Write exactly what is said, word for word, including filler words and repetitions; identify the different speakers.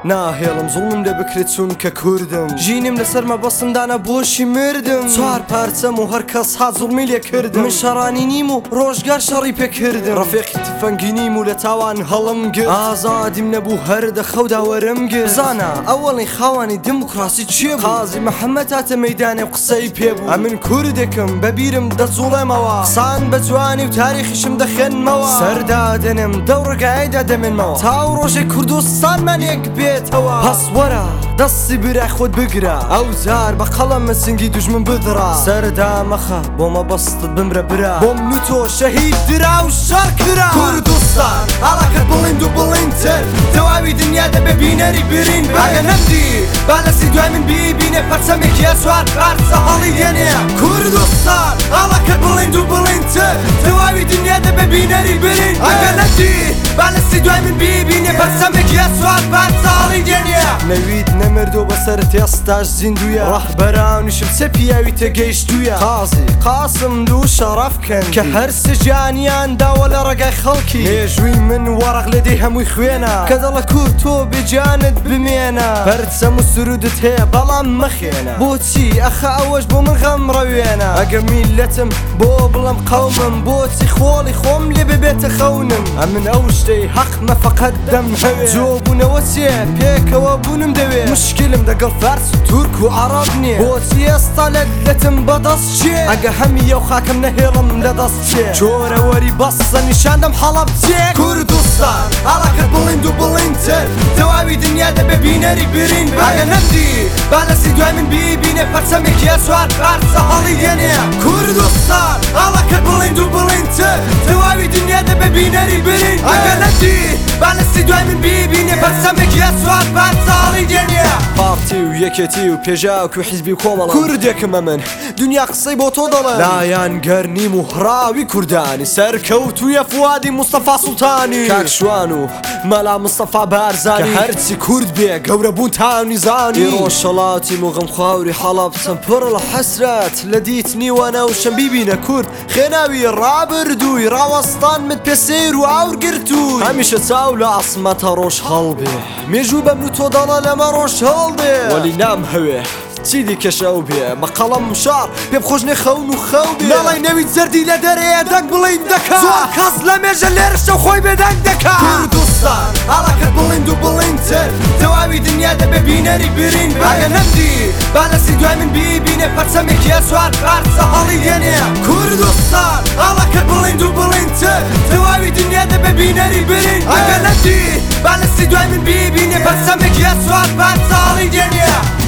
Speaker 1: ناهێڵم زوڵم لێ بکرێت چونکە کوردم ژینم لەسەر مەبەستمدانە بۆشی مردم چوار پارچەم و هەر کەس ها زوڵمی لێ کردم من شەڕانی نیم و ڕۆژگار شەڕی پێکردم ڕەفیقی تفەنگی نیم و لە تاوان هەڵم گرت ئازادیم نەبوو هەر دەخەودا وەرم گرت زانە ئەوەڵی خاوانی دموکراسی چیە بوو قازی محەممەد هاتە مەیدانێ و قسەی پێبوو ئەمن کوردێکم بەبیرم دەجوڵێمەوە قسان بە جوانی و تاریخیشم دەخێنمەوە سەردادنم دەوڕگایدا دەمێنمەوە تاو ڕۆژێک کوردستانمانێک بێتەوە هەسوەرە دەستی برای خۆت بگرە ئەو جار بە قەڵەم سنگی دوژمن بدڕا سەردا مەخە بۆ مەبەستت بمرە برا بۆم نوتۆ شەهید درا و شەڕ کرا کوردستان ئاڵاکەت بڵند و بڵندتر تەواوی دنیا دەبێ بینەری برین ئاگە نەمدی با لەسی دوای من بیبینێ پەرچەمێکی ئەسوار پارچە هەڵی دێنێ کوردستان ئاڵاکەت بڵند و بڵندتر تەواوی دنیا دەبێ بینەری برین ئاگە نەمدی با لەسی دوای من بیبینێ پەرچەمێکی ئەسوار پارچە هەڵی دێنێ نەوید نەمردۆ بەسەر تێستاش زیندویە ڕەحبەرانیشم چە پیاوی تێگەیشتویە قازی قاسم دوو شەڕەفکەن کە هەر سجانیان داوە لە ڕێگای خەڵکی مێژووی من وەڕق لە دەی هەمووی خوێنە کە دەڵە کورد تۆ بێجانت بمێنە پەرچەم و سرودت هەیە بەڵام مەخێنە بۆچی ئەخە ئەوەش بۆ من غەم ڕەوێنە ئەگە میلەتم بۆ بڵم قەومم بۆچی خۆڵی خۆم لێ ببێتە خەونم ئەمن ئەو شتەی حەقمە فەقەت دەم هەوێ جۆبوونەوە چێ پێکەوە بوونم دەوێ مشکلم دەگەڵ فارس و تورک و عەرەب نییە بۆچی ئێستا لەتم بەدەست چێ ئەگە هەمی ئەو خاکەم نەهێڵم لەدەست چێ جۆرەوەری بەسە نیشاندەم حەڵەب چێ کوردستان ئاڵاکەت بڵند و بڵندتر تەواوی دنیا دەبێ بینەری برین ئاگە نەمدی با لەسی دوای من بیبینێ پەرچەمێکی ئەسوار پارچە هەڵی دێنێ کوردستان ئاڵاکەت بڵند و بڵندتر تەواوی دنیا دەبێ بینەری برین ئاگە نەمدی با لەسی دوای من بیبینێ پەرچەمێکی ئەسوار پارچە هەڵی دێنێ پارتی و یەکێتی و پێژاوک و حیزبی و کۆمەڵە کوردێکمە من دنیا قسەی بۆ تۆ دەڵێ لایەن گەرنیم و هراوی کوردانی سەرکەوتویە فوادی مستەفا سوڵتانی کاکشوان و مەلا مستەفا بارزانی کە هەرچی کورد بێ گەورە بوون تاونی زانی ڕۆژهەڵاتی و غەمخواوری حەڵەب چەند پڕ لە حەسرەت لە دیتنی وەنەوشەم بیبینە کورد خێناوی ڕابردووی ڕاوەستانمت پێ سیر و ئاورگرتووی هەمیشە چاو لە عەسمەتە ڕۆژ هەڵبێ مێژوو بەم و تۆ دەڵە لەمە ڕۆژ هەڵدێ وەلی نام هەوێ چی دیکەشە ئەو بێ بە قەڵەم شار پێ بخۆشنێ خەون و خەو بێ ناڵی نەوید زەردی لە دەرەیە دەنگ بڵین دەکا زۆر کەس لە مێژە لێرشە خۆی بێدەنگ دەکا کوردستان ئاڵاکەت بڵند و بڵندتر تەواوی دنیا دەبێ بینەری برین ئاگە نەمدی با لەسی دوای من بیبینێ پەرچەمێکی ئەسوار پارچە هەڵی دێنێ کوردستان ئاڵاکەت بڵند و بڵندتر تەواوی دنیا دەبێ بینەری برین ئاگە نەمدی با لەسی دوای من بیبینێ پەرچەمێکی ئەسوار پارچە هەڵی دێنێ